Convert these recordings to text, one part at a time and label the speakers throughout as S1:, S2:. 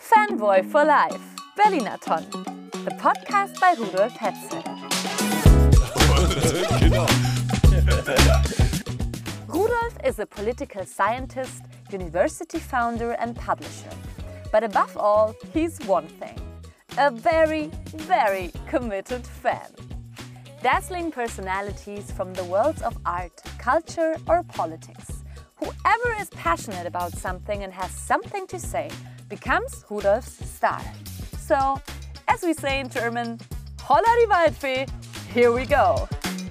S1: Fanboy for Life, Berlinathon, the podcast by Rudolf Hetzel. Rudolf is a political scientist, university founder and publisher. But above all, he's one thing: a very, very committed fan. Dazzling personalities from the worlds of art, culture, or politics. Whoever is passionate about something and has something to say becomes Rudolf's star. So, as we say in German, Holla die Waldfee, here we go!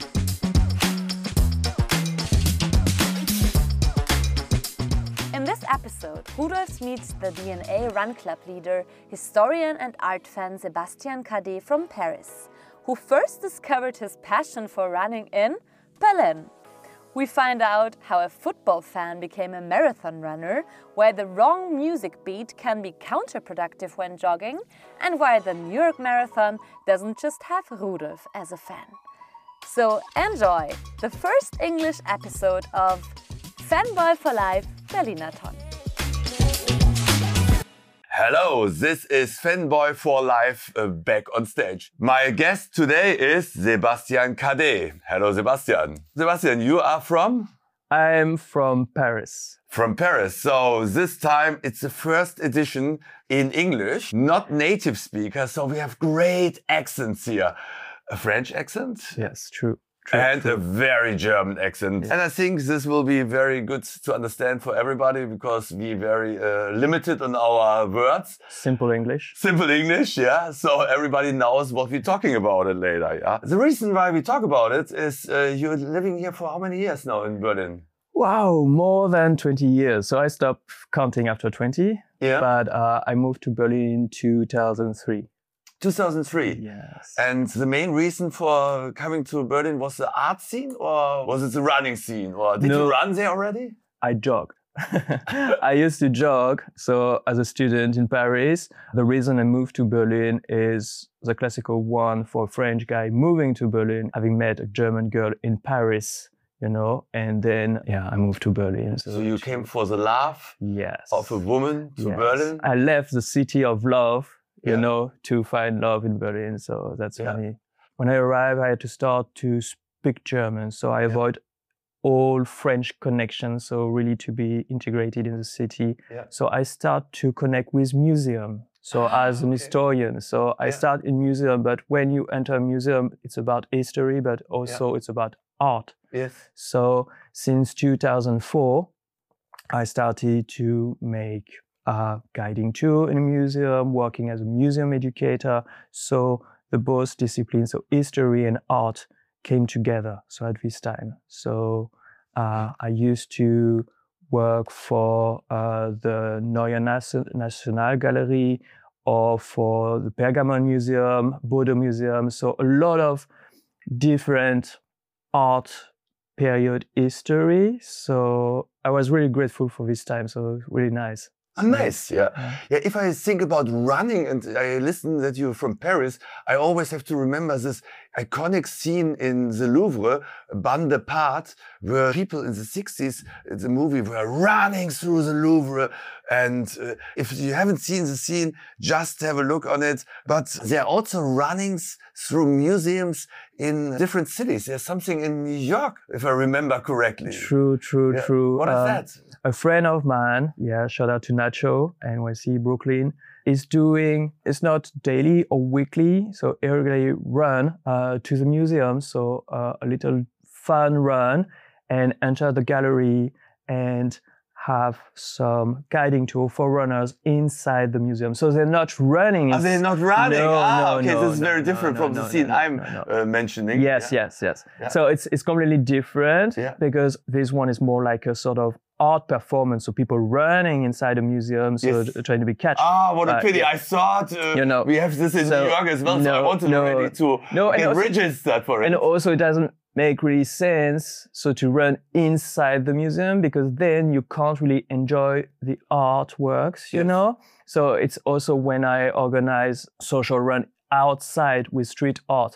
S1: In this episode, Rudolf meets the DNA Run Club leader, historian and art fan Sebastian Cadet from Paris, who first discovered his passion for running in Berlin. We find out how a football fan became a marathon runner, why the wrong music beat can be counterproductive when jogging, and why the New York Marathon doesn't just have Rudolf as a fan. So enjoy the first English episode of Fanboy for Life Berlinathon.
S2: Hello, this is Fanboy for Life back on stage. My guest today is Sebastian Cadet. Hello, Sebastian. Sebastian, you are from?
S3: I'm from Paris.
S2: From Paris. So this time it's the first edition in English, not native speaker. So we have great accents here. A French accent?
S3: Yes, true.
S2: A very German accent. Yeah. And I think this will be very good to understand for everybody because we're very limited on our words.
S3: Simple English.
S2: Simple English, yeah. So everybody knows what we're talking about it later, yeah. The reason why we talk about it is you're living here for how many years now in Berlin?
S3: Wow, more than 20 years. So I stopped counting after 20. Yeah. But I moved to Berlin in 2003.
S2: 2003.
S3: Yes.
S2: And the main reason for coming to Berlin was the art scene or was it the running scene? Or did you run there already?
S3: I jogged. I used to jog. So as a student in Paris, the reason I moved to Berlin is the classical one for a French guy moving to Berlin, having met a German girl in Paris, you know, and then, I moved to Berlin.
S2: So you came for the love of a woman to Berlin?
S3: I left the city of love, you know, to find love in Berlin. So that's funny. When I arrived, I had to start to speak German. So I avoid all French connections. So really to be integrated in the city. Yeah. So I start to connect with museum. So as an historian, so I start in museum, but when you enter a museum, it's about history, but also it's about art.
S2: Yes.
S3: So since 2004, I started to make guiding tour in a museum, working as a museum educator. So the both disciplines, so history and art, came together. So at this time, so I used to work for the Neue Nationalgalerie or for the Pergamon Museum, Bodo Museum. So a lot of different art period history. So I was really grateful for this time. So really nice.
S2: Nice, yeah. If I think about running and I listen that you're from Paris, I always have to remember this iconic scene in the Louvre, Bande de Part, where people in the 60s, the movie, were running through the Louvre. And if you haven't seen the scene, just have a look on it. But there are also runnings through museums in different cities. There's something in New York, if I remember correctly.
S3: True.
S2: What is that?
S3: A friend of mine, shout out to Nacho, NYC Brooklyn, is doing, it's not daily or weekly, so irregularly run to the museum. So a little fun run and enter the gallery and have some guiding tour for runners inside the museum. So they're not running.
S2: They're not running?
S3: No,
S2: this is very different from the scene I'm mentioning.
S3: Yes. So it's completely different because this one is more like a sort of art performance. So people running inside a museum, so trying to be catched.
S2: What a pity. I thought we have this in New York as well, so I wanted already to get registered for it.
S3: And also it doesn't make really sense to run inside the museum because then you can't really enjoy the artworks, you know? So it's also when I organize social run outside with street art,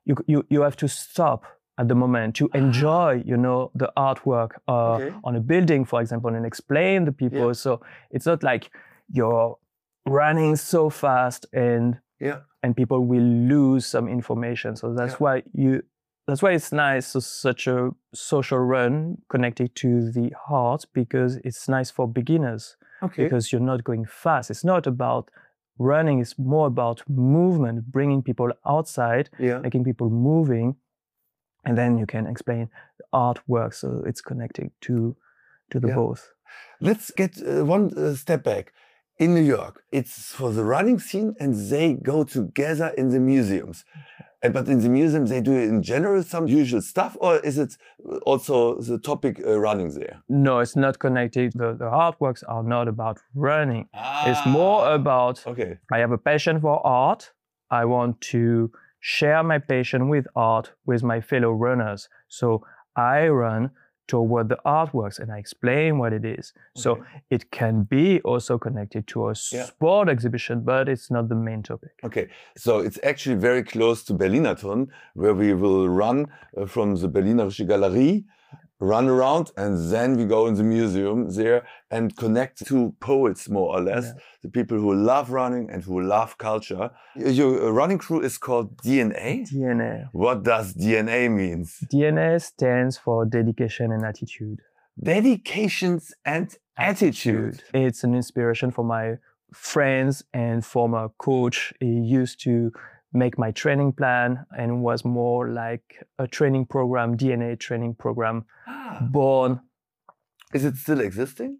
S3: you have to stop at the moment to enjoy, the artwork on a building, for example, and explain the people. So it's not like you're running so fast and people will lose some information. So that's why it's nice. So such a social run connected to the heart, because it's nice for beginners.
S2: Okay.
S3: Because you're not going fast. It's not about running. It's more about movement, bringing people outside, making people moving, and then you can explain the artwork. So it's connected to the both.
S2: Let's get one step back. In New York, it's for the running scene, and they go together in the museums. But in the museums, they do in general some usual stuff, or is it also the topic running there?
S3: No, it's not connected. The artworks are not about running. It's more about, I have a passion for art. I want to share my passion with art with my fellow runners. So I run toward the artworks and I explain what it is. So it can be also connected to a sport exhibition, but it's not the main topic.
S2: Okay, so it's actually very close to Berlinerturm, where we will run from the Berlinerische Galerie, run around, and then we go in the museum there and connect to poets, more or less, the people who love running and who love culture. Your running crew is called DNA?
S3: DNA.
S2: What does DNA means?
S3: DNA stands for dedication and attitude.
S2: Dedications and attitude.
S3: It's an inspiration for my friends and former coach. He used to make my training plan and was more like a training program, DNA training program, born.
S2: Is it still existing?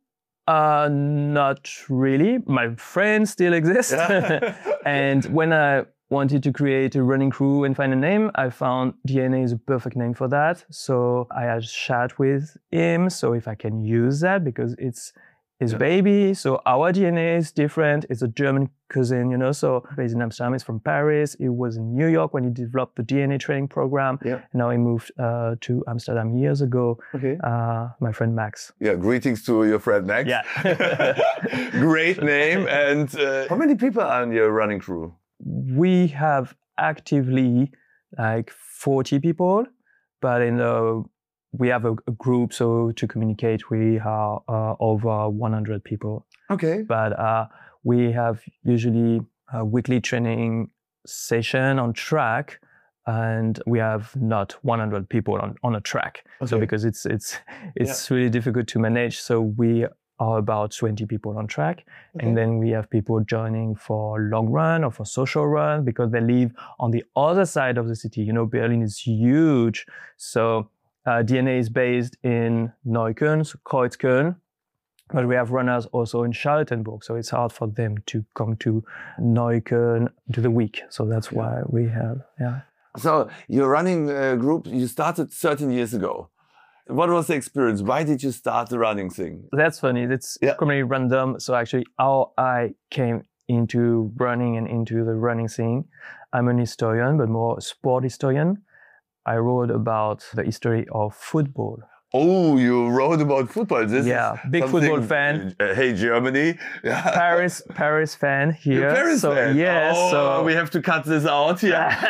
S3: Not really. My friends still exist. And when I wanted to create a running crew and find a name, I found DNA is a perfect name for that. So I had a chat with him. So if I can use that, because it's his baby. So our DNA is different. It's a German cousin, you know, so based in Amsterdam. He's from Paris. He was in New York when he developed the DNA training program. And now he moved to Amsterdam years ago. My friend Max.
S2: Yeah, greetings to your friend Max.
S3: Yeah.
S2: Great name. And how many people are in your running crew?
S3: We have actively like 40 people, but we have a group, so to communicate, we are over 100 people.
S2: Okay.
S3: But we have usually a weekly training session on track, and we have not 100 people on a track. So because it's really difficult to manage. So we are about 20 people on track. And then we have people joining for long run or for social run because they live on the other side of the city. You know, Berlin is huge. So DNA is based in Neukölln, so Kreuzköln, but we have runners also in Charlottenburg, so it's hard for them to come to Neukölln to the week. So that's why we have,
S2: So your running group, you started 13 years ago. What was the experience? Why did you start the running thing?
S3: That's funny. That's completely random. So actually how I came into running and into the running scene, I'm an historian, but more a sport historian. I wrote about the history of football.
S2: Oh, you wrote about football. This
S3: big football fan.
S2: Hey, Germany.
S3: Paris fan here.
S2: You're Paris fan.
S3: Yes.
S2: So we have to cut this out.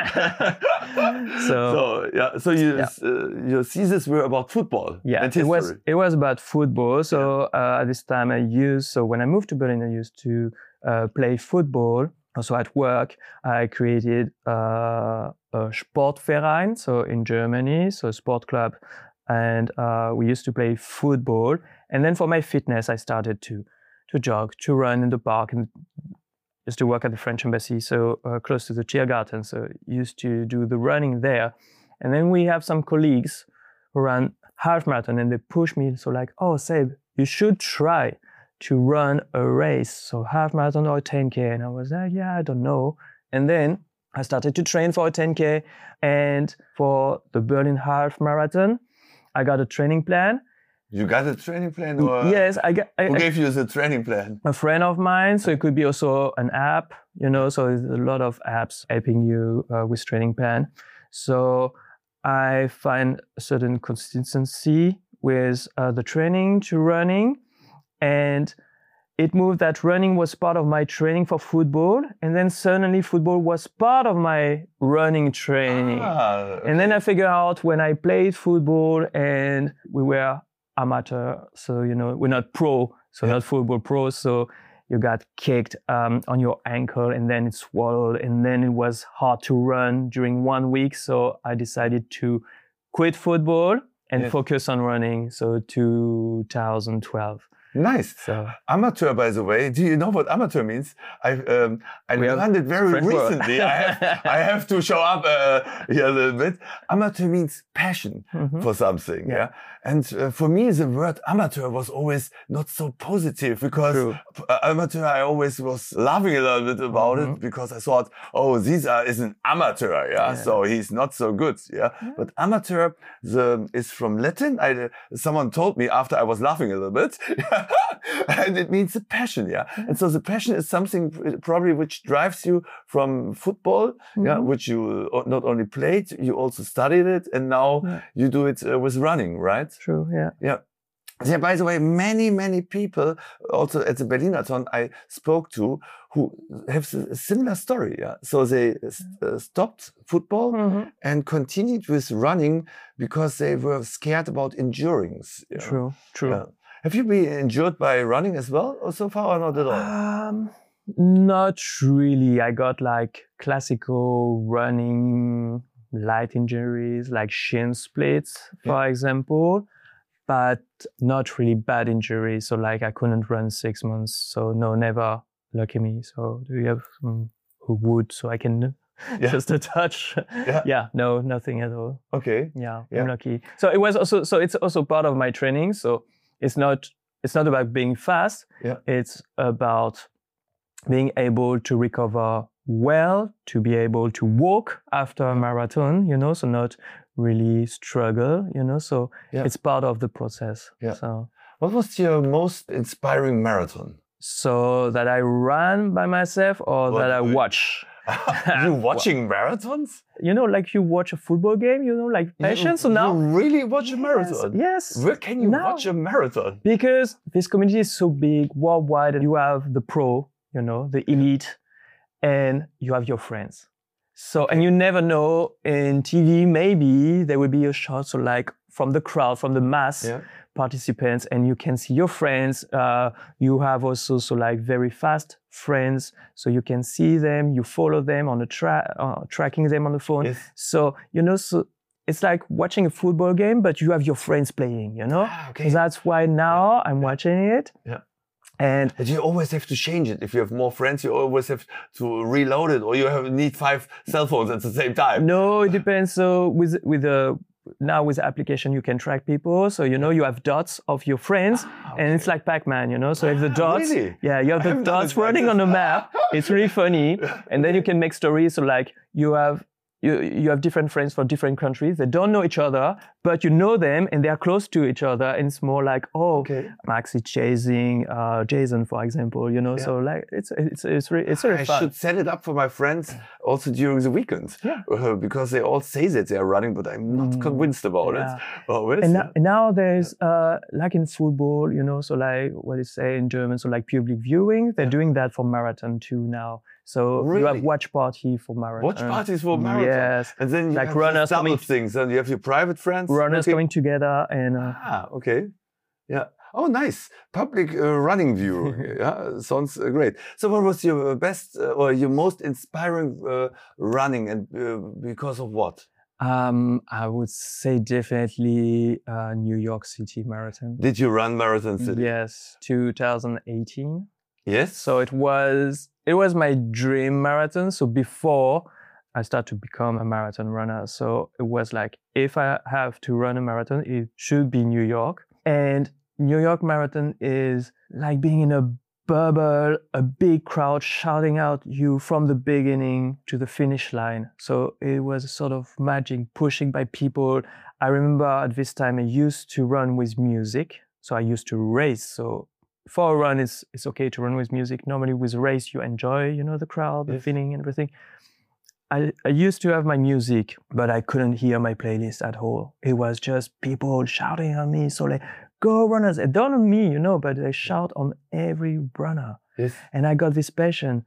S2: So your thesis were about football.
S3: Yeah,
S2: and history.
S3: It was about football. So at this time when I moved to Berlin, I used to play football. Also at work, I created a Sportverein, so in Germany, so a sport club. And we used to play football. And then for my fitness, I started to jog, to run in the park, and used to work at the French embassy, so close to the Tiergarten. So used to do the running there. And then we have some colleagues who run half marathon, and they push me. So like, oh, Seb, you should try to run a race, so half marathon or a 10K. And I was like, I don't know. And then I started to train for a 10K. And for the Berlin half marathon, I got a training plan.
S2: You got a training plan? Or
S3: yes,
S2: who gave you the training plan?
S3: A friend of mine. So it could be also an app, you know, so there's a lot of apps helping you with training plan. So I find a certain consistency with the training to running. And it moved that running was part of my training for football. And then suddenly football was part of my running training. And then I figured out when I played football and we were amateur, so, you know, we're not pro, so not football pro. So you got kicked on your ankle and then it swelled and then it was hard to run during 1 week. So I decided to quit football and focus on running. So 2012.
S2: Nice.
S3: So,
S2: amateur, by the way. Do you know what amateur means? I learned it very recently. I have to show up here a little bit. Amateur means passion for something. Yeah. And for me, the word amateur was always not so positive because amateur, I always was laughing a little bit about it because I thought, oh, is an amateur. Yeah. So he's not so good. Yeah. But amateur is from Latin. Someone told me after I was laughing a little bit. And it means a passion, And so the passion is something probably which drives you from football, which you not only played, you also studied it, and now you do it with running, right?
S3: True,
S2: Yeah. Yeah, by the way, many people also at the Berlinathon I spoke to who have a similar story. Yeah, so they stopped football and continued with running because they were scared about injuries.
S3: True.
S2: Yeah. Have you been injured by running as well, or so far, or not at all?
S3: Not really. I got like classical running light injuries, like shin splits, for example, but not really bad injuries. So like I couldn't run 6 months. So no, never. Lucky me. So do you have who would? So I can just a touch. No, nothing at all.
S2: Okay.
S3: Yeah, I'm lucky. So it was also. So it's also part of my training. So. It's not about being fast. It's about being able to recover well, to be able to walk after a marathon, so not really struggle, so it's part of the process. So,
S2: what was your most inspiring marathon?
S3: So that I ran by myself or that I watch?
S2: You watching marathons?
S3: Like you watch a football game, like passion. So now
S2: you really watch a marathon?
S3: Yes.
S2: Where can you watch a marathon?
S3: Because this community is so big worldwide, and you have the pro, the elite, and you have your friends. So, and you never know, in TV, maybe there will be a shot, so like from the crowd, from the mass participants, and you can see your friends. You have also like very fast friends, so you can see them, you follow them on the tracking them on the phone. So, so it's like watching a football game, but you have your friends playing, So that's why now I'm watching it.
S2: But you always have to change it. If you have more friends, you always have to reload it, or you need 5 cell phones at the same time.
S3: No, it depends. So now with the application, you can track people. So, you have dots of your friends, and it's like Pac-Man, So if the dots,
S2: really?
S3: You have the dots running on the map. It's really funny. And then you can make stories. So like you have different friends from different countries. They don't know each other, but you know them and they are close to each other. And it's more like, I'm actually chasing Jason, for example, So like it's really fun.
S2: I should set it up for my friends also during the weekends, because they all say that they are running, but I'm not convinced about it. Always.
S3: And now there's like in football, so like what they say in German, so like public viewing. They're doing that for marathon too now. So you have watch party for marathon.
S2: Watch parties for marathon.
S3: Yes.
S2: And then you
S3: like
S2: have
S3: runners
S2: double things. And you have your private friends.
S3: Runners coming together and.
S2: Okay. Yeah. Oh, nice. Public running view. Sounds great. So what was your best or your most inspiring running, and because of what?
S3: I would say definitely New York City Marathon.
S2: Did you run Marathon City?
S3: Yes, 2018.
S2: Yes.
S3: So it was my dream marathon. So before I started to become a marathon runner, so it was like, if I have to run a marathon, it should be New York. And New York Marathon is like being in a bubble, a big crowd shouting out you from the beginning to the finish line. So it was a sort of magic, pushing by people. I remember at this time I used to run with music. So I used to race. So for a run, it's okay to run with music. Normally with a race, you enjoy, the crowd, the feeling and everything. I used to have my music, but I couldn't hear my playlist at all. It was just people shouting at me. So like, go runners. They don't on me, but they shout on every runner.
S2: Yes.
S3: And I got this passion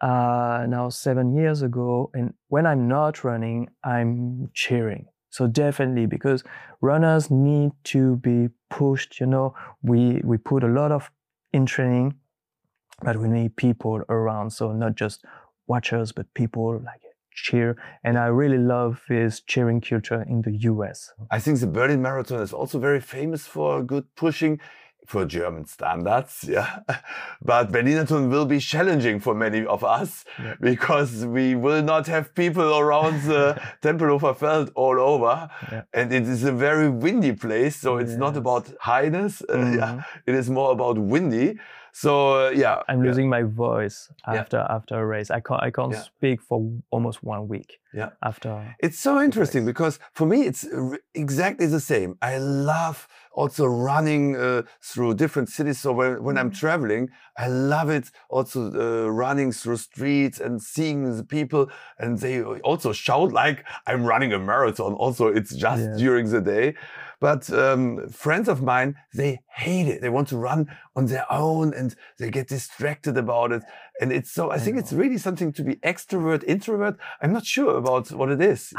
S3: now 7 years ago. And when I'm not running, I'm cheering. So definitely, because runners need to be pushed, we put a lot of in training. but we need people around. So not just watchers, but people like cheer. And I really love this cheering culture in the US.
S2: I think the Berlin Marathon is also very famous for good pushing for German standards, yeah. But Berlinathon will be challenging for many of us because we will not have people around the Tempelhofer Feld all over. And it is a very windy place, so it's not about highness, it is more about windy. So
S3: I'm losing my voice after a race. I can't speak for almost 1 week. After
S2: it's so interesting because for me it's exactly the same. I love also running through different cities. So when I'm traveling, I love it also running through streets and seeing the people, and they also shout like I'm running a marathon. Also, it's just during the day. But friends of mine, they hate it. They want to run on their own and they get distracted about it. And it's so, I think it's really something to be extrovert, introvert. I'm not sure about what it is.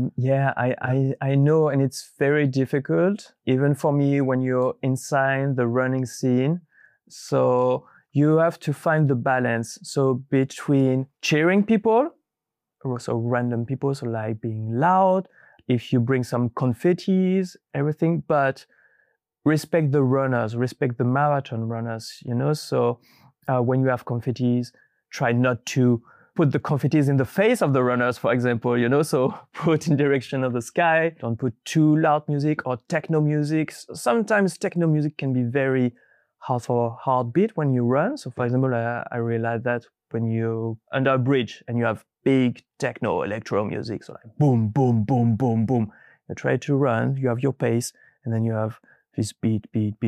S3: I know. And it's very difficult, even for me, when you're inside the running scene. So you have to find the balance. So between cheering people, also random people, so like being loud, if you bring some confettis, everything, but respect the runners, respect the marathon runners, you know? So when you have confettis, try not to put the confettis in the face of the runners, for example, you know? So put in direction of the sky, don't put too loud music or techno music. Sometimes techno music can be very hard for heartbeat when you run. So for example, I realized that when you're under a bridge and you have big techno electro music, so like boom, boom, boom, boom, boom. You try to run, you have your pace, and then you have this beat.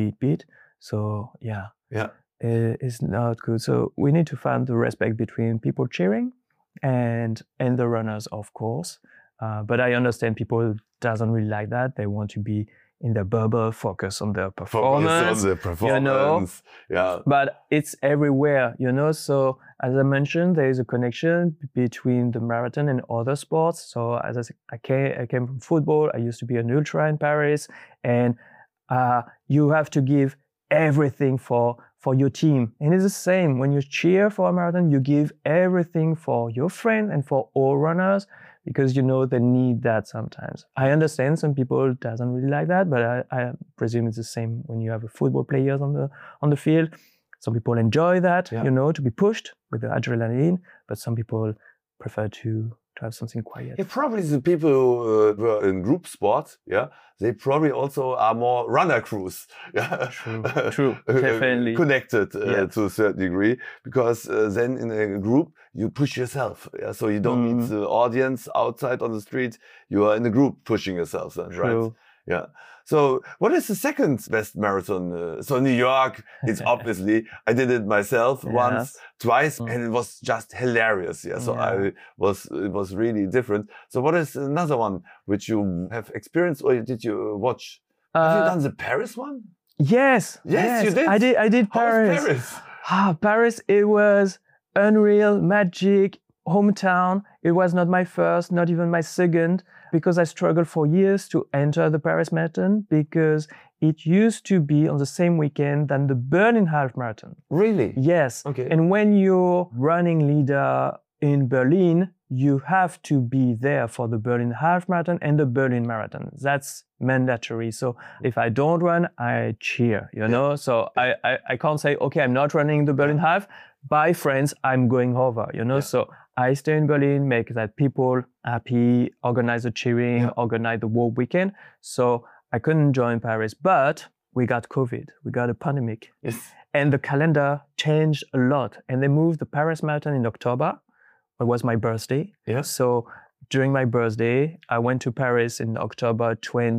S3: So it's not good. So we need to find the respect between people cheering and the runners, of course. But I understand people doesn't really like that. They want to be in their bubble, focus on their performance. You know? But it's everywhere, you know. So as I mentioned, there is a connection between the marathon and other sports. So as I said, I came from football. I used to be an ultra in Paris, and you have to give everything for your team. And it's the same when you cheer for a marathon. You give everything for your friend and for all runners, because you know they need that sometimes. I understand some people doesn't really like that, but I presume it's the same when you have a football players on the field. Some people enjoy that, you know, to be pushed with the adrenaline, but some people prefer to have something quiet.
S2: Yeah, probably the people who were in group sports, they probably also are more runner crews.
S3: True, definitely.
S2: Connected to a certain degree, because then in a group, you push yourself. So you don't need the audience outside on the street. You are in a group pushing yourself, right? Yeah. So what is the second best marathon? So New York, it's obviously, I did it myself once, twice, and it was just hilarious. So it was really different. So what is another one which you have experienced, or did you watch? Have you done the Paris one?
S3: Yes,
S2: you did.
S3: I did Paris.
S2: How was Paris?
S3: Paris, it was unreal, magic, hometown. It was not my first, not even my second, because I struggled for years to enter the Paris Marathon, because it used to be on the same weekend than the Berlin Half Marathon.
S2: Really?
S3: Yes.
S2: Okay.
S3: And when you're running leader in Berlin, you have to be there for the Berlin Half Marathon and the Berlin Marathon. That's mandatory. So if I don't run, I cheer, you know? So I can't say, okay, I'm not running the Berlin Half. Bye, friends, I'm going over, you know? So I stay in Berlin, make that people happy, organize the cheering, organize the whole weekend. So I couldn't join Paris, but we got COVID, we got a pandemic.
S2: Yes.
S3: And the calendar changed a lot. And they moved the Paris Marathon in October. It was my birthday.
S2: Yeah.
S3: So during my birthday, I went to Paris in October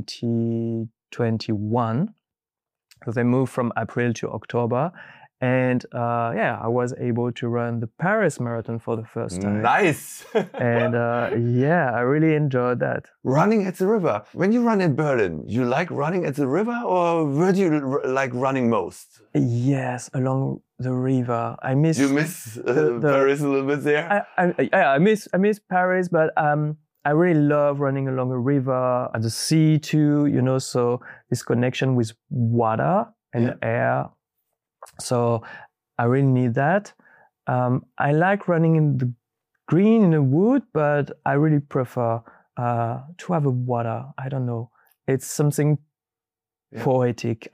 S3: 2021. So they moved from April to October. And I was able to run the Paris Marathon for the first time.
S2: Nice!
S3: And I really enjoyed that.
S2: Running at the river. When you run in Berlin, you like running at the river, or where do you like running most?
S3: Yes, along the river. I miss.
S2: You miss Paris a little bit there?
S3: I miss Paris, but I really love running along a river, at the sea too. You know, so this connection with water and air. So I really need that. I like running in the green in the wood, but I really prefer to have a water. I don't know. It's something poetic.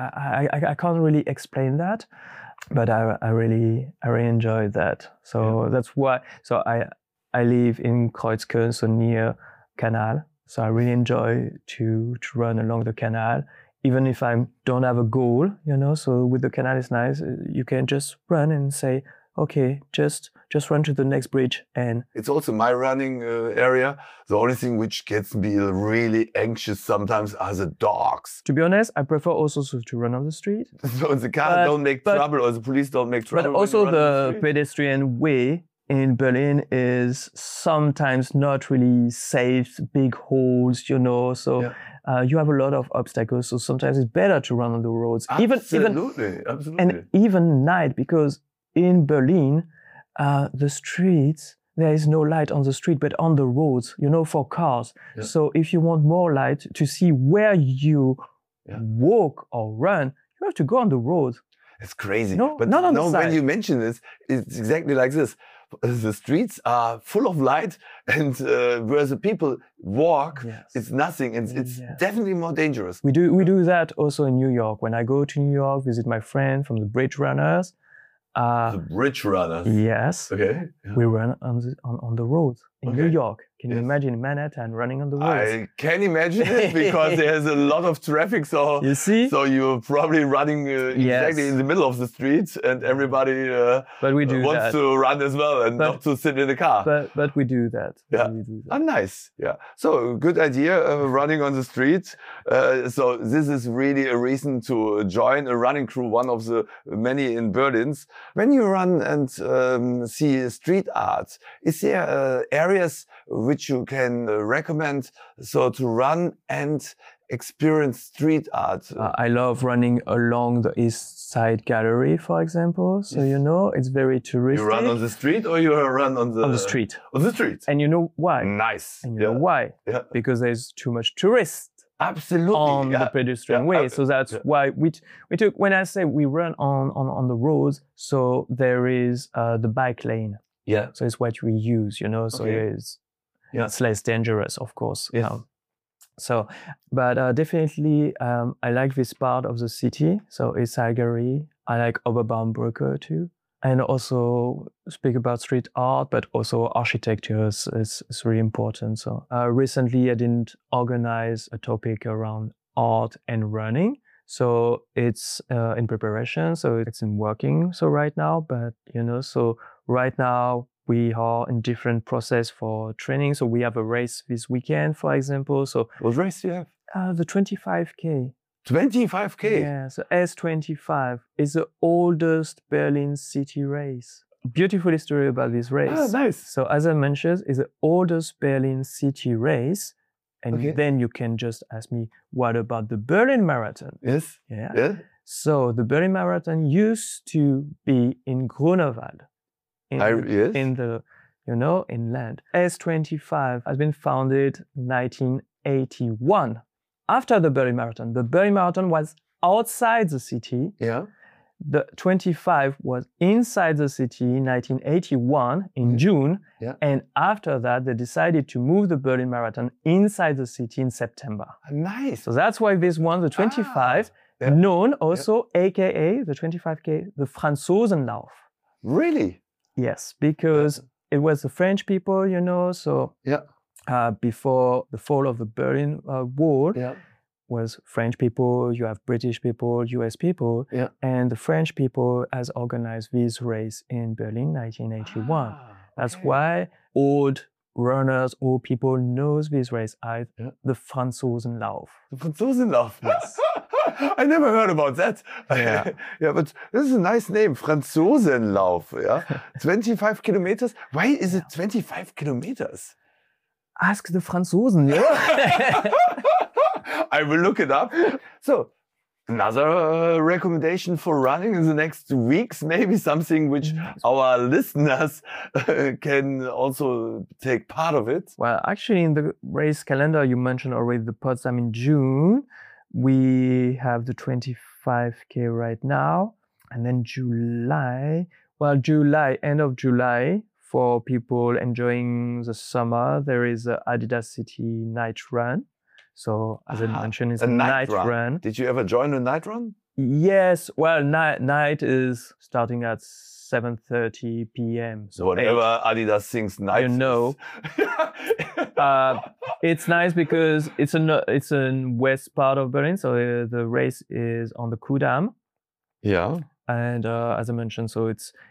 S3: I can't really explain that, but I really enjoy that. So that's why. So I live in Kreuzköln, so near canal. So I really enjoy to run along the canal, even if I don't have a goal, you know. So with the canal, it's nice. You can just run and say, okay, just run to the next bridge. And
S2: it's also my running area. The only thing which gets me really anxious sometimes are the dogs.
S3: To be honest, I prefer also to run on the street.
S2: So the car don't make trouble, or the police don't make trouble.
S3: But also the pedestrian way in Berlin is sometimes not really safe, big holes, you know. So you have a lot of obstacles. So sometimes it's better to run on the roads.
S2: Absolutely.
S3: And even night, because in Berlin, the streets, there is no light on the street, but on the roads, you know, for cars. Yeah. So if you want more light to see where you walk or run, you have to go on the road.
S2: It's crazy.
S3: No,
S2: but
S3: not on the side.
S2: When you mention this, it's exactly like this. The streets are full of light, and where the people walk, it's nothing, and it's definitely more dangerous.
S3: We do that also in New York. When I go to New York, visit my friend from the Bridge Runners.
S2: The Bridge Runners.
S3: Yes.
S2: Okay. Yeah.
S3: We run on the road in New York. Can you imagine Manhattan running on the roads?
S2: I can imagine it because there's a lot of traffic. So
S3: you see,
S2: so you're probably running exactly in the middle of the street, and everybody wants to run as well and not to sit in the car.
S3: But we do that.
S2: Yeah. Nice. Yeah. So good idea, running on the street. So this is really a reason to join a running crew, one of the many in Berlin. When you run and see street art, is there areas which you can recommend so to run and experience street art?
S3: I love running along the East Side Gallery, for example. So, you know, it's very touristic.
S2: You run on the street or you run on the
S3: street?
S2: On the street.
S3: And you know why?
S2: Nice.
S3: And you know why?
S2: Yeah.
S3: Because there's too much tourists.
S2: Absolutely.
S3: On the pedestrian way. So that's why we took, when I say we run on the roads, so there is the bike lane.
S2: Yeah.
S3: So it's what we use, you know, so it's less dangerous, of course.
S2: Yes.
S3: But definitely, I like this part of the city. So East Side Gallery. I like Oberbaumbrücke too. And also speak about street art, but also architecture is really important. So recently I didn't organize a topic around art and running. So it's in preparation. So it's in working. So right now, but you know, so right now we are in different process for training. So we have a race this weekend, for example. So
S2: what race do you have?
S3: The 25K.
S2: 25K?
S3: Yeah, so S25 is the oldest Berlin city race. Beautiful story about this race.
S2: Ah, nice.
S3: So as I mentioned, it's the oldest Berlin city race. And then you can just ask me, what about the Berlin Marathon?
S2: Yes.
S3: Yeah. So the Berlin Marathon used to be in Grunewald. In the, you know, inland. S25 has been founded in 1981. After the Berlin Marathon was outside the city.
S2: Yeah.
S3: The 25 was inside the city in 1981 in June.
S2: Yeah.
S3: And after that, they decided to move the Berlin Marathon inside the city in September.
S2: Nice.
S3: So that's why this one, the 25, known also, AKA the 25K, the Franzosenlauf.
S2: Really?
S3: Yes, because it was the French people, you know, so before the fall of the Berlin Wall, was French people, you have British people, US people, and the French people has organized this race in Berlin 1981. That's why old runners, old people knows this race as the Franzosenlauf.
S2: The Franzosenlauf.
S3: Yes.
S2: I never heard about that.
S3: Yeah.
S2: But this is a nice name, Franzosenlauf. Yeah, 25 kilometers. Why is it 25 kilometers?
S3: Ask the Franzosen. Yeah.
S2: I will look it up. So, another recommendation for running in the next weeks, maybe something which our listeners can also take part of it.
S3: Well, actually, in the race calendar, you mentioned already the Potsdam in June. We have the 25K right now. And then July, end of July, for people enjoying the summer, there is a Adidas City night run. So as I mentioned, it's a night run.
S2: Did you ever join a night run?
S3: Yes. Well, night is starting at 7:30 p.m.
S2: So whatever Adidas sings night.
S3: You know. It's nice because it's in west part of Berlin. So the race is on the Kudamm.
S2: Yeah.
S3: And as I mentioned, so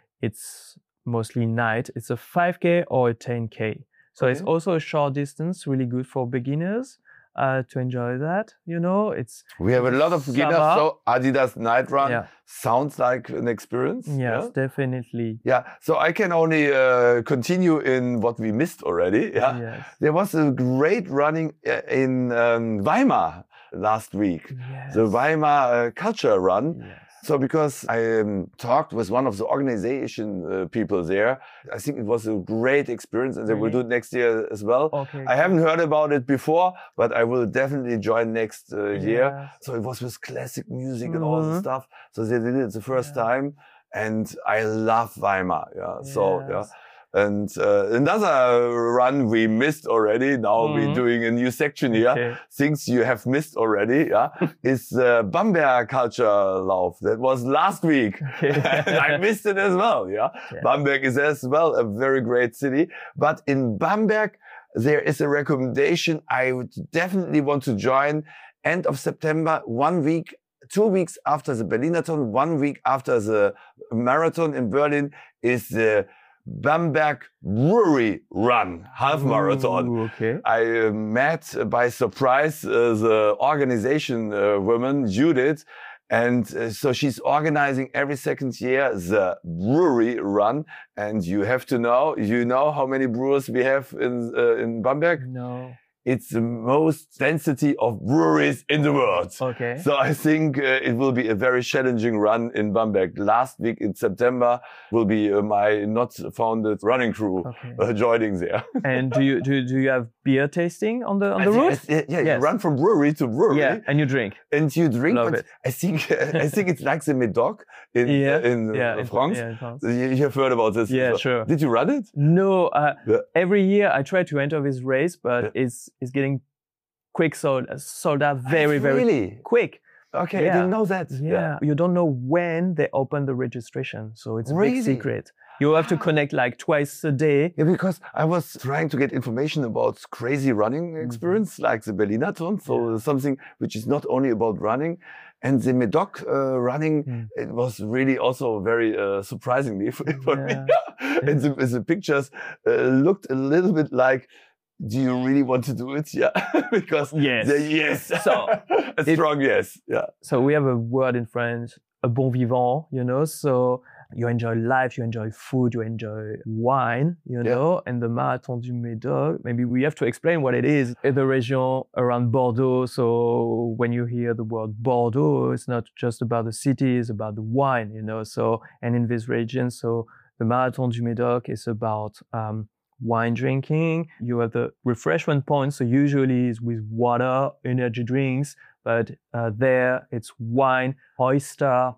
S3: it's mostly night. It's a 5K or a 10K. So it's also a short distance, really good for beginners to enjoy that. You know,
S2: we have a lot of beginners. So Adidas Night Run sounds like an experience.
S3: Yes, definitely.
S2: Yeah. So I can only continue in what we missed already. Yeah.
S3: Yes.
S2: There was a great running in Weimar last week.
S3: Yes.
S2: The Weimar Culture Run.
S3: Yes.
S2: So because I talked with one of the organization people there, I think it was a great experience, and they will do it next year as well.
S3: Okay,
S2: I haven't heard about it before, but I will definitely join next year. So it was with classic music and all the stuff. So they did it the first time, and I love Weimar. Yeah. So yeah. And another run we missed already. Now we're doing a new section here.
S3: Okay.
S2: Things you have missed already. Yeah, is Bamberg Culture Lauf. That was last week.
S3: Okay.
S2: And I missed it as well. Yeah, Bamberg is as well a very great city. But in Bamberg, there is a recommendation I would definitely want to join. End of September, 1 week. 2 weeks after the Berlinathon, 1 week after the marathon in Berlin is the Bamberg Brewery Run half marathon.
S3: Ooh, okay.
S2: I met by surprise the organization woman, Judith, and so she's organizing every second year the brewery run. And you have to know, you know how many brewers we have in Bamberg?
S3: No.
S2: It's the most density of breweries in the world.
S3: Okay.
S2: So I think it will be a very challenging run in Bamberg. Last week in September will be my not founded running crew joining there.
S3: And do you have beer tasting on the route?
S2: Yeah, you run from brewery to brewery.
S3: Yeah, and you drink.
S2: And you drink.
S3: Love
S2: but
S3: it.
S2: I think it's like the Médoc in France.
S3: Yeah, in France.
S2: You have heard about this.
S3: Yeah, sure.
S2: Did you run it?
S3: No. Every year I try to enter this race, but it's getting sold out very quick.
S2: Okay, I didn't know that.
S3: Yeah, you don't know when they open the registration, so it's a big secret. You have to connect like twice a day.
S2: Yeah, because I was trying to get information about crazy running experience, like the Berlinathon, so something which is not only about running. And the Médoc running, it was really also very surprisingly for me. And the pictures looked a little bit like, do you really want to do it? Yeah, because so a strong yes. Yeah.
S3: So we have a word in French, a bon vivant, you know. So you enjoy life, you enjoy food, you enjoy wine, you know. And the Marathon du Médoc, maybe we have to explain what it is. In the region around Bordeaux, so when you hear the word Bordeaux, it's not just about the city, it's about the wine, you know. So, and in this region, so the Marathon du Médoc is about wine drinking. You have the refreshment points, so usually it's with water, energy drinks, but there it's wine, oyster,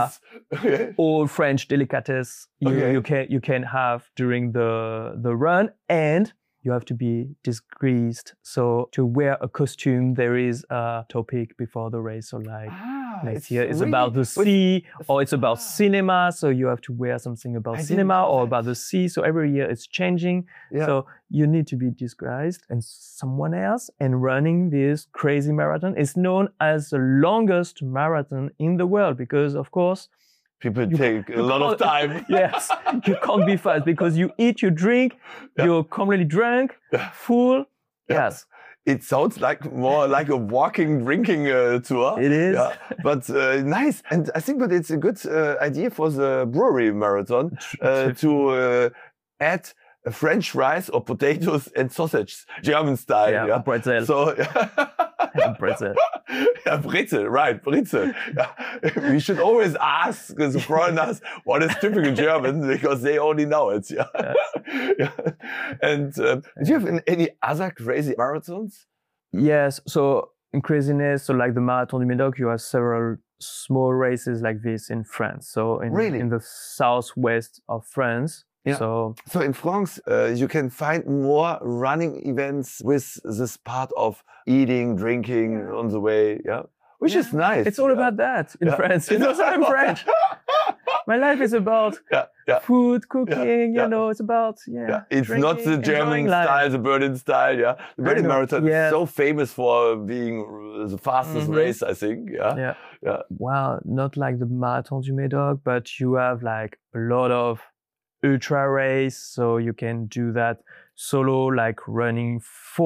S3: all French delicatessen you can have during the run, and you have to be disguised. So to wear a costume, there is a topic before the race. So like next year it's about the sea, or it's about cinema. So you have to wear something about cinema or about the sea. So every year it's changing. Yeah. So you need to be disguised and someone else. And running this crazy marathon is known as the longest marathon in the world because, of course,
S2: people take a lot of time.
S3: Yes, you can't be fast because you eat, you drink, you're completely drunk, full. Yes.
S2: It sounds like more like a walking, drinking tour.
S3: It is.
S2: Yeah. But nice. And I think that it's a good idea for the brewery marathon to add French fries or potatoes and sausage, German style.
S3: Yeah, pretzel.
S2: So,
S3: pretzel.
S2: Yeah, Brezel, right, Brezel. Yeah. We should always ask the foreigners what is typical German because they only know it. Yeah. Yeah. And do you have any other crazy marathons?
S3: Yes. So in craziness, so like the Marathon du Médoc, you have several small races like this in France. So
S2: Really?
S3: in the southwest of France.
S2: Yeah. So in France, you can find more running events with this part of eating, drinking on the way. Yeah. Which is nice.
S3: It's all about that in France. You know, so I'm French. My life is about food, cooking, you know, it's about,
S2: It's
S3: drinking,
S2: not the German style, the Berlin style, The Berlin Marathon is so famous for being the fastest race, I think, Yeah.
S3: Well, not like the Marathon du Médoc, but you have like a lot of ultra race, so you can do that solo, like running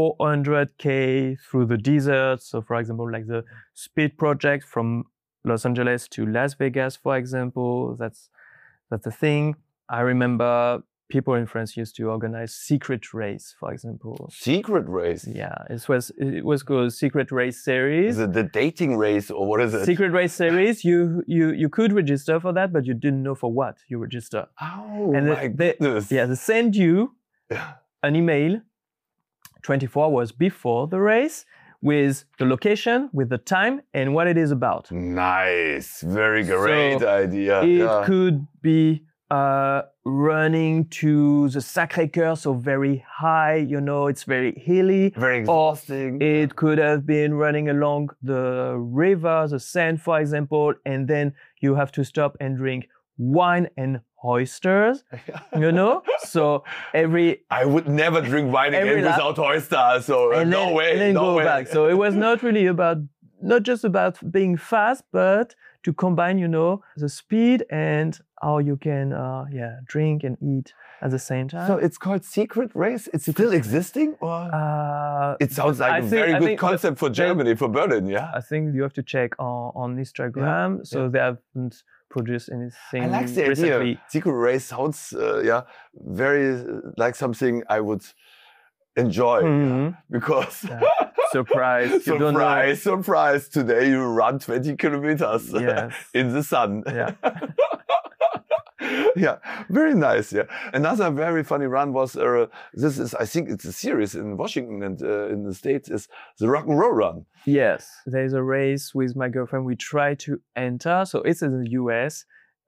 S3: 400k through the desert. So for example, like the Speed Project from Los Angeles to Las Vegas, for example, that's the thing. I remember people in France used to organize secret race, for example.
S2: Secret race?
S3: Yeah, it was called Secret Race Series.
S2: Is it the dating race or what is it?
S3: Secret Race Series. You could register for that, but you didn't know for what you register.
S2: Oh, and my goodness.
S3: They send you an email 24 hours before the race with the location, with the time, and what it is about.
S2: Nice. Very great idea.
S3: It could be running to the Sacré-Cœur, so very high, you know, it's very hilly.
S2: Very exhausting.
S3: Or it could have been running along the river, the Seine, for example, and then you have to stop and drink wine and oysters, you know? So I
S2: would never drink wine again without oysters, so no way.
S3: And then
S2: no
S3: go
S2: way.
S3: back. So it was not really not just about being fast, but to combine, you know, the speed and how you can, drink and eat at the same time.
S2: So it's called Secret Race? It's still existing? Or? It sounds like a very good concept for Germany, for Berlin,
S3: I think you have to check on Instagram. So they haven't produced anything.
S2: I like the
S3: recently.
S2: idea. Secret Race sounds, very like something I would enjoy because
S3: surprise.
S2: Surprise. Today you run 20 kilometers in the sun. Very nice. Another very funny run was I think it's a series in Washington and in the States is the Rock and Roll Run.
S3: Yes, there's a race with my girlfriend. We try to enter. So it's in the US.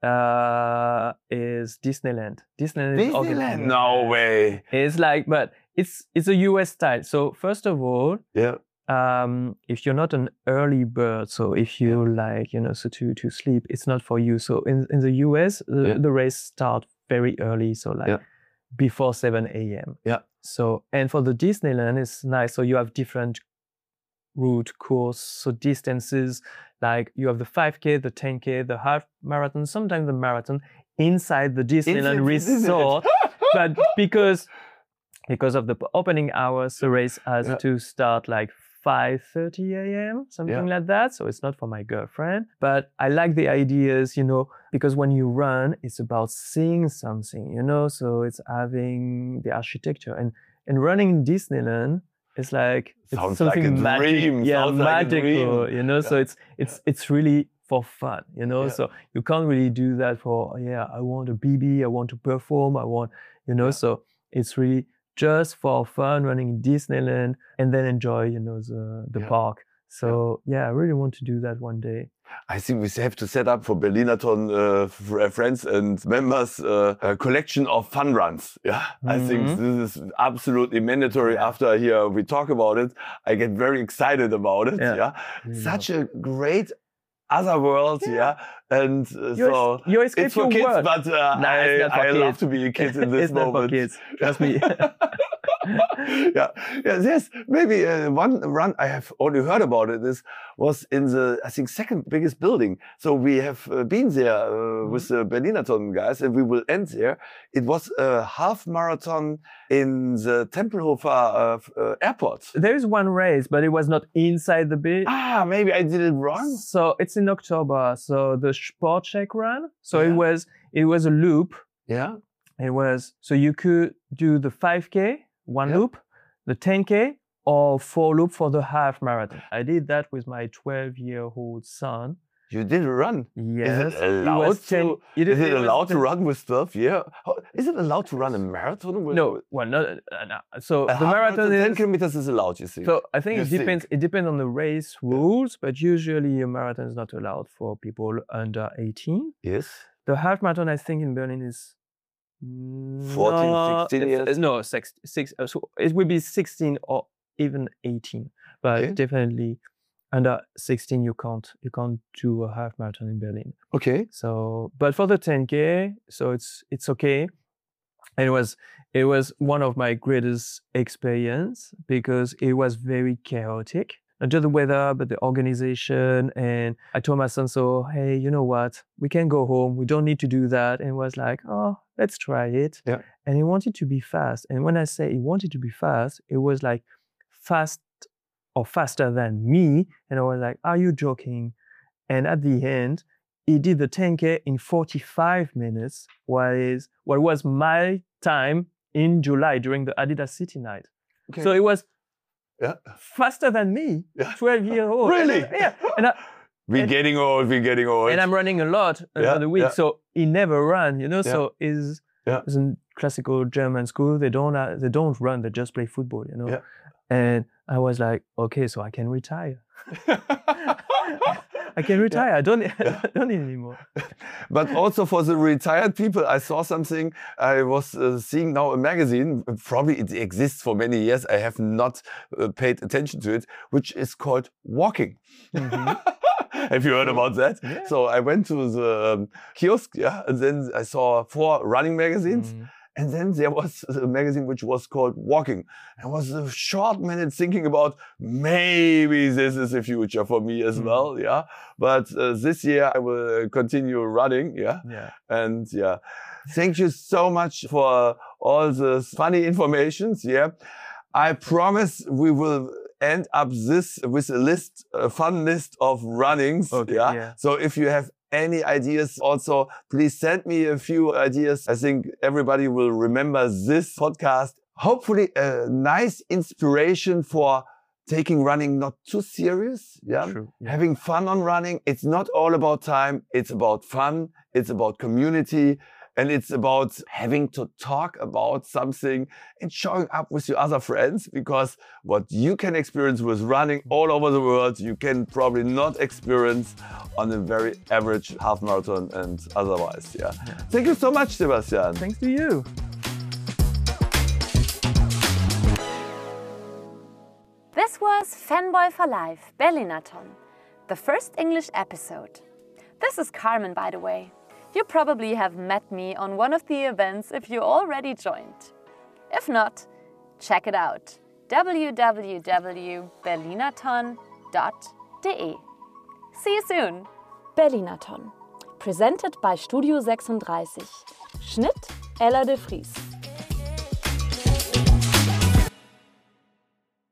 S3: Is Disneyland.
S2: Disneyland? No way.
S3: It's like, but it's a US style. So first of all, if you're not an early bird, so if you like, you know, so to sleep, it's not for you. So in the US, the race starts very early, so like before 7 a.m. So, and for the Disneyland, it's nice. So you have different route course, so distances, like you have the 5K, the 10K, the half marathon, sometimes the marathon inside the Disneyland resort. But because of the opening hours, the race has to start like 5:30 a.m., something like that. So it's not for my girlfriend, but I like the ideas, you know, because when you run, it's about seeing something, you know, so it's having the architecture and running in Disneyland. It's like
S2: sounds
S3: something
S2: like a dream.
S3: magical, you know. So it's really for fun, you know. So you can't really do that for I want a BB, I want to perform, I want, you know. So it's really just for fun, running in Disneyland, and then enjoy, you know, the park. So I really want to do that one day.
S2: I think we have to set up for Berlinathon friends and members a collection of fun runs. I think this is absolutely mandatory. After I hear we talk about it, I get very excited about it. Such a great other world. And so it's for kids,
S3: work.
S2: But I love to be a kid in this moment.
S3: It's not for kids. Trust me.
S2: There's maybe one run I have only heard about it. This was in the, I think, second biggest building. So we have been there with the Berlinathon guys, and we will end there. It was a half marathon in the Tempelhofer airport.
S3: There is one race, but it was not inside the building.
S2: Maybe I did it wrong.
S3: So it's in October. So the Sportcheck run. So it was a loop. It was, so you could do the 5K, one loop, the 10K, or 4 loop for the half marathon. I did that with my 12-year-old son.
S2: You did a run?
S3: Yes.
S2: Is it allowed to run with 12? Is it allowed to run a marathon?
S3: No, well, no. So
S2: A
S3: the
S2: half
S3: marathon
S2: 10
S3: is.
S2: kilometers is allowed, you see.
S3: So I think
S2: You
S3: it
S2: think.
S3: depends. It depends on the race rules, but usually a marathon is not allowed for people under 18.
S2: Yes.
S3: The half marathon, I think, in Berlin is
S2: 14, 16 years?
S3: No, six. So it will be 16 or even 18, but
S2: Okay.
S3: definitely under 16 you can't do a half marathon in Berlin.
S2: Okay.
S3: So, but for the 10K, so it's okay. And it was one of my greatest experience because it was very chaotic. Not just the weather, but the organization. And I told my son, so, hey, you know what? We can go home. We don't need to do that. And he was like, oh, let's try it.
S2: Yeah.
S3: And he wanted to be fast. And when I say he wanted to be fast, it was like fast or faster than me. And I was like, are you joking? And at the end, he did the 10K in 45 minutes, what was my time in July during the Adidas City Night.
S2: Okay.
S3: So it was
S2: Yeah.
S3: faster than me,
S2: Yeah.
S3: 12-year-old.
S2: Really?
S3: Yeah.
S2: We're getting old.
S3: And I'm running a lot
S2: Yeah,
S3: the week,
S2: yeah.
S3: so he never ran, you know.
S2: Yeah.
S3: So is in classical German school, they don't run, they just play football, you know.
S2: Yeah.
S3: And I was like, okay, so I can retire. I can retire. I don't need anymore.
S2: But also for the retired people, I saw something. I was seeing now a magazine. Probably it exists for many years. I have not paid attention to it, which is called Walking.
S3: Mm-hmm.
S2: Have you heard about that?
S3: Yeah.
S2: So I went to the kiosk, and then I saw 4 running magazines.
S3: Mm.
S2: And then there was a magazine which was called Walking. I was a short minute thinking about maybe this is the future for me as well. Yeah. But this year I will continue running. Yeah.
S3: Yeah.
S2: And yeah, thank you so much for all the funny informations. Yeah. I promise we will end up this with a fun list of runnings.
S3: Okay,
S2: Yeah.
S3: yeah.
S2: So if you have any ideas also, please send me a few ideas. I think everybody will remember this podcast. Hopefully a nice inspiration for taking running not too serious. Yeah.
S3: True, yeah.
S2: Having fun on running. It's not all about time. It's about fun. It's about community. And it's about having to talk about something and showing up with your other friends, because what you can experience with running all over the world, you can probably not experience on a very average half marathon and otherwise. Yeah. Thank you so much, Sebastian.
S3: Thanks to you.
S1: This was Fanboy for Life, Berlinathon, the first English episode. This is Carmen, by the way. You probably have met me on one of the events if you already joined. If not, check it out. www.berlinathon.de. See you soon. Berlinathon. Presented by Studio 36. Schnitt Ella de Vries.